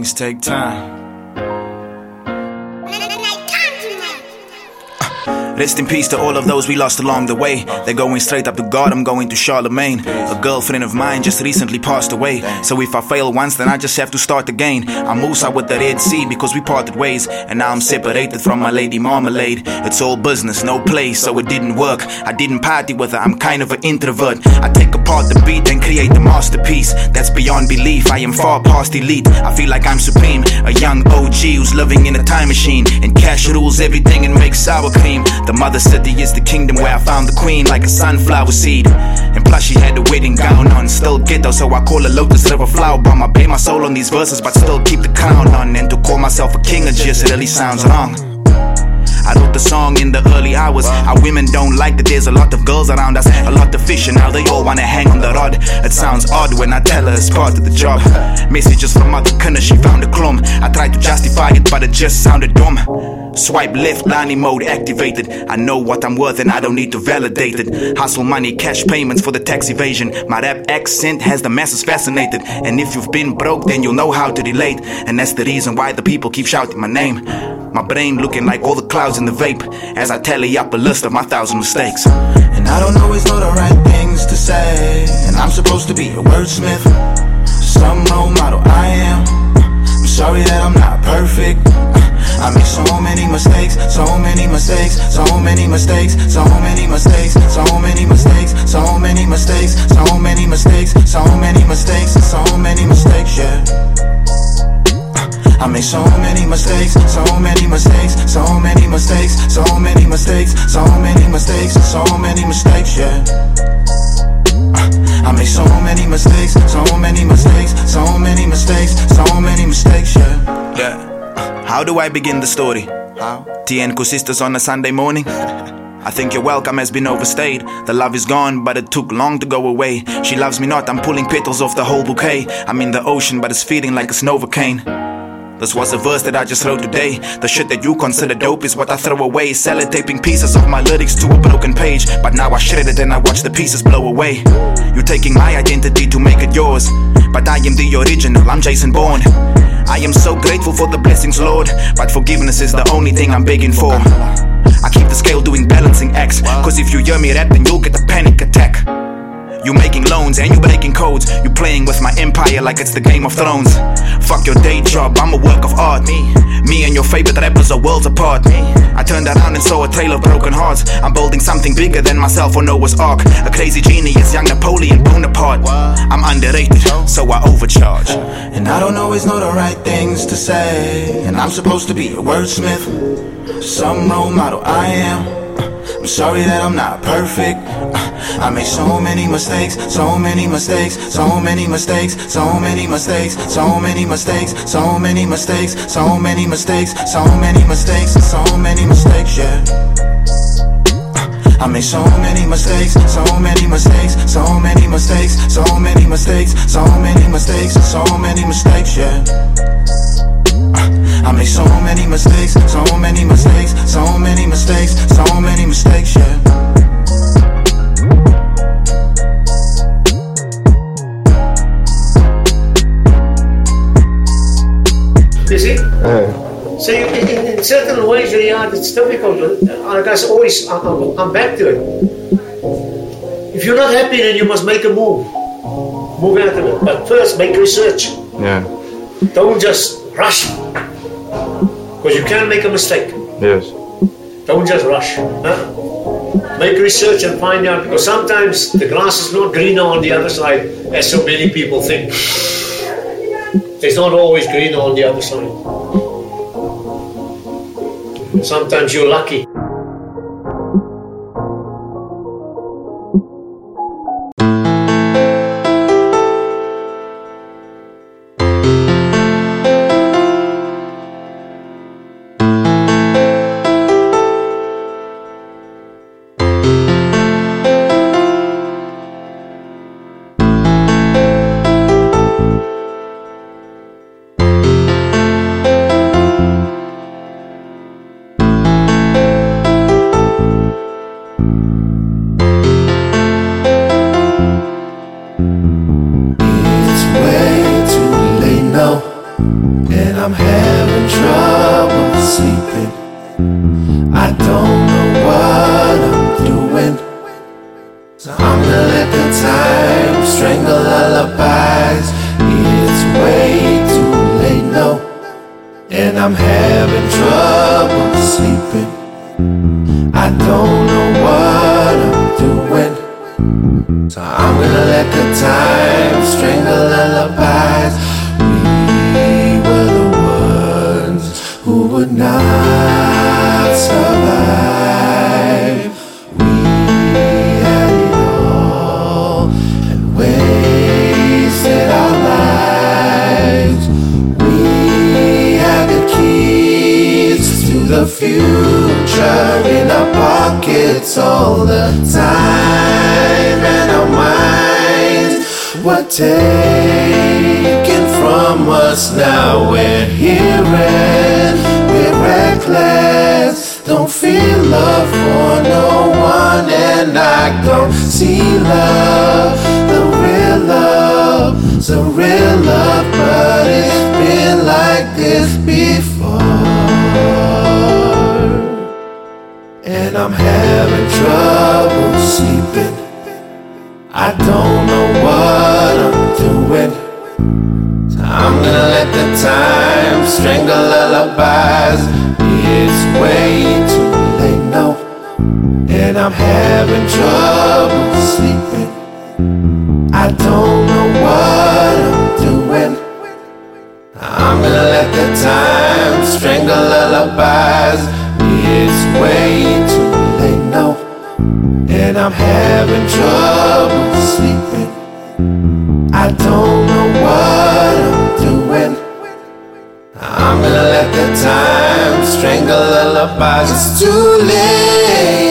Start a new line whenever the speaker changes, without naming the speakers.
things take time. Rest in peace to all of those we lost along the way. They're going straight up to God, I'm going to Charlemagne. A girlfriend of mine just recently passed away. So if I fail once, then I just have to start again. I'm Musa with the Red Sea because we parted ways. And now I'm separated from my lady Marmalade. It's all business, no play, so it didn't work. I didn't party with her, I'm kind of an introvert. I take apart the beat and create a masterpiece. That's beyond belief, I am far past elite. I feel like I'm supreme, a young OG who's living in a time machine. And cash rules everything and makes sour cream. The mother city is the kingdom where I found the queen, like a sunflower seed. And plus she had a wedding gown on, still ghetto, so I call her Lotus River Flower Bomb. I pay my soul on these verses, but still keep the crown on. And to call myself a king of just really sounds wrong. I wrote the song in the early hours. Our women don't like that there's a lot of girls around us, a lot of fish, and now they all wanna hang on the rod. It sounds odd when I tell her it's part of the job. Messages from Mother Kunna, she found a clum. I tried to justify it, but it just sounded dumb. Swipe left, Lani mode activated. I know what I'm worth and I don't need to validate it. Hustle money, cash payments for the tax evasion. My rap accent has the masses fascinated. And if you've been broke, then you'll know how to relate. And that's the reason why the people keep shouting my name. My brain looking like all the clouds in the vape as I tally up a list of my 1,000 mistakes.
And I don't always know the right things to say, and I'm supposed to be a wordsmith, some role model I am. I'm sorry that I'm not perfect. I make so many mistakes, so many mistakes, so many mistakes, so many mistakes, so many mistakes, so many mistakes, so many mistakes, so many mistakes, so many mistakes, yeah. I make so many mistakes, so many mistakes, so many mistakes, so many mistakes, so many mistakes, so many mistakes, yeah. I make so many mistakes, so many mistakes, so many mistakes, so many mistakes, yeah.
Yeah. How do I begin the story? TN sisters on a Sunday morning? I think your welcome has been overstayed. The love is gone, but it took long to go away. She loves me not, I'm pulling petals off the whole bouquet. I'm in the ocean, but it's feeling like a Novocaine. This was a verse that I just wrote today. The shit that you consider dope is what I throw away. Sellotaping pieces of my lyrics to a broken page. But now I shred it and I watch the pieces blow away. You're taking my identity to make it yours, but I am the original, I'm Jason Bourne. I am so grateful for the blessings, Lord, but forgiveness is the only thing I'm begging for. I keep the scale doing balancing acts, cause if you hear me rap then you'll get a panic attack. You making loans and you breaking codes. You playing with my empire like it's the Game of Thrones. Fuck your day job, I'm a work of art. Me and your favorite rappers are worlds apart. I turned around and saw a trail of broken hearts. I'm building something bigger than myself or Noah's Ark. A crazy genius, young Napoleon Bonaparte. I'm underrated, so I overcharge.
And I don't always know the right things to say, and I'm supposed to be a wordsmith, some role model I am. I'm sorry that I'm not perfect. I make so many mistakes, so many mistakes, so many mistakes, so many mistakes, so many mistakes, so many mistakes, so many mistakes, so many mistakes, so many mistakes, yeah. I make so many mistakes, so many mistakes, so many mistakes, so many mistakes, so many mistakes, so many mistakes, yeah. I make so many mistakes, so many mistakes, so many mistakes, so many mistakes, yeah.
You see? So in certain ways, it's difficult. Like I always, I'm back to it. If you're not happy, then you must make a move. Move out of it. But first, make research.
Yeah.
Don't just rush. Because you can make a mistake.
Yes.
Don't just rush. Huh? Make research and find out, because sometimes the grass is not greener on the other side, as so many people think. It's not always greener on the other side. Sometimes you're lucky.
I'm having trouble sleeping. I don't know what I'm doing, so I'm gonna let the time strangle lullabies. It's way too late, no, and I'm having trouble sleeping. I don't know what I'm doing, so I'm gonna let the time strangle lullabies. We were the ones who would not survive. We had it all and wasted our lives. We had the keys to the future in our pockets all the time, and our minds were taken from us. Now we're here and we're reckless. Don't feel love for no one, and I don't see love, the real love, the real love, but it's been like this before, and I'm having trouble sleeping. I don't know what I'm doing, so I'm gonna let the time strangle lullabies. It's way too late, no, and I'm having trouble sleeping. I don't know what I'm doing. I'm gonna let the time strangle lullabies. It's way too late, no, and I'm having trouble sleeping. I don't know what I'm doing. I'm gonna let the time strangle lullabies. It's too late.